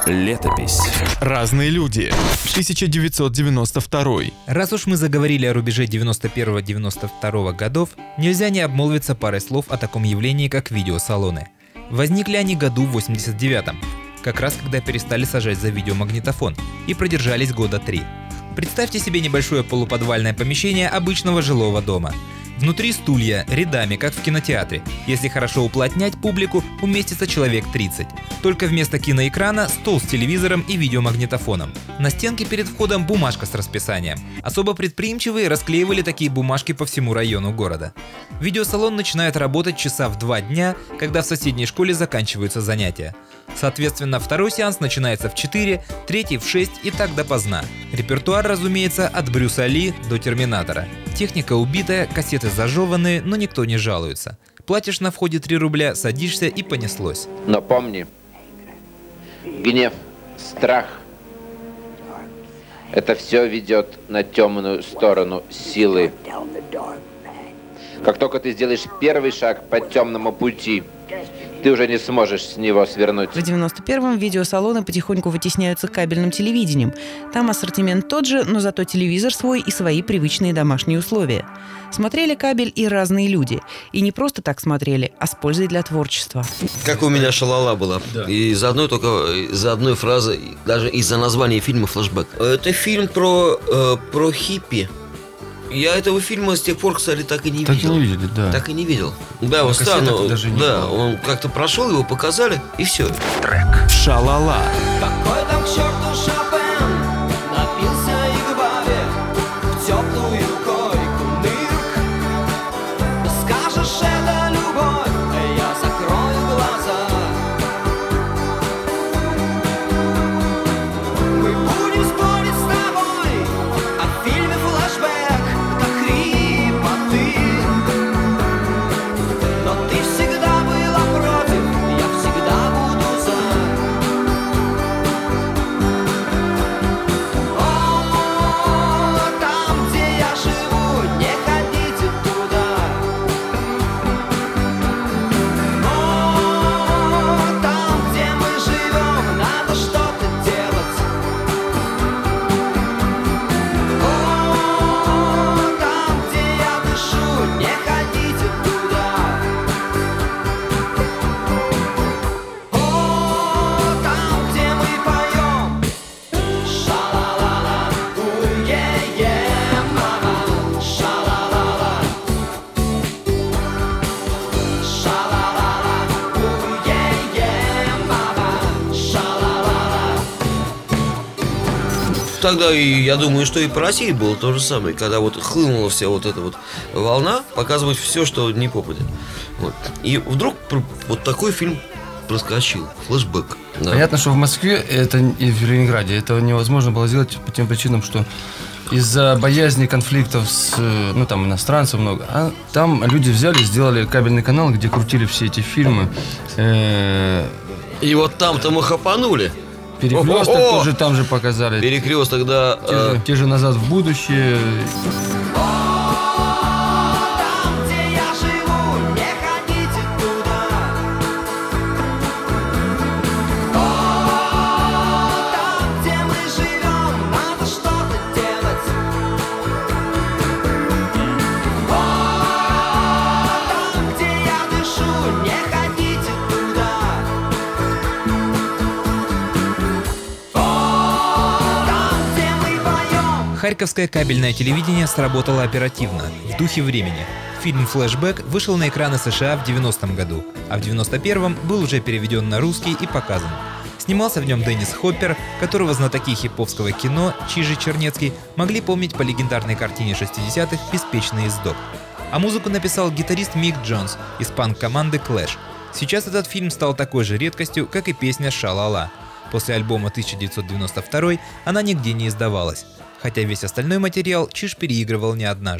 Летопись. Разные люди. 1992. Раз уж мы заговорили о рубеже 91-92 годов, нельзя не обмолвиться парой слов о таком явлении, как видеосалоны. Возникли они году в 89-м, как раз когда перестали сажать за видеомагнитофон, и продержались года 3. Представьте себе небольшое полуподвальное помещение обычного жилого дома. Внутри стулья, рядами, как в кинотеатре. Если хорошо уплотнять публику, уместится человек 30. Только вместо киноэкрана стол с телевизором и видеомагнитофоном. На стенке перед входом бумажка с расписанием. Особо предприимчивые расклеивали такие бумажки по всему району города. Видеосалон начинает работать часа в 2 дня, когда в соседней школе заканчиваются занятия. Соответственно, второй сеанс начинается в 4, третий в 6 и так допоздна. Репертуар, разумеется, от Брюса Ли до Терминатора. Техника убитая, кассеты зажеванные, но никто не жалуется. Платишь на входе 3 рубля, садишься и понеслось. Но помни, гнев, страх – это все ведет на темную сторону силы. Как только ты сделаешь первый шаг по темному пути, ты уже не сможешь с него свернуть. В 91-м видеосалоны потихоньку вытесняются кабельным телевидением. Там ассортимент тот же, но зато телевизор свой и свои привычные домашние условия. Смотрели кабель и разные люди. И не просто так смотрели, а с пользой для творчества. Как у меня шалала была. Да. И из одной фразы, даже из-за названия фильма «Флэшбэк». Это фильм про хиппи. Я этого фильма с тех пор, кстати, так и не видел. Так и не видели, да. Так и не видел. Да, он он как-то прошел, его показали, и все. Трек. Шалала. Какой там к черту Шопен напился и губами в теплую койку нырк. Скажешь, это любовь, я закрою глаза. Мы будем спорить с тобой о фильме «Флэшбэк». Тогда и я думаю, что и по России было то же самое, когда вот хлынула вся вот эта вот волна, показывать все, что не попадет. Вот. И вдруг вот такой фильм проскочил, «Флэшбэк». Да. Понятно, что в Москве это и в Ленинграде это невозможно было сделать по тем причинам, что из-за боязни конфликтов с, там иностранцев много. А там люди взяли, сделали кабельный канал, где крутили все эти фильмы. И вот там-то мы хапанули. Перекресток тоже там же показали. Перекресток, да. Те же «Назад в будущее». Харьковское кабельное телевидение сработало оперативно, в духе времени. Фильм «Флэшбэк» вышел на экраны США в 90-м году, а в 91-м был уже переведен на русский и показан. Снимался в нем Деннис Хоппер, которого знатоки хиповского кино Чижи Чернецкий могли помнить по легендарной картине 60-х «Беспечный ездок». А музыку написал гитарист Мик Джонс из панк-команды Clash. Сейчас этот фильм стал такой же редкостью, как и песня «Шалала». После альбома 1992 она нигде не издавалась. Хотя весь остальной материал Чиж переигрывал не однажды.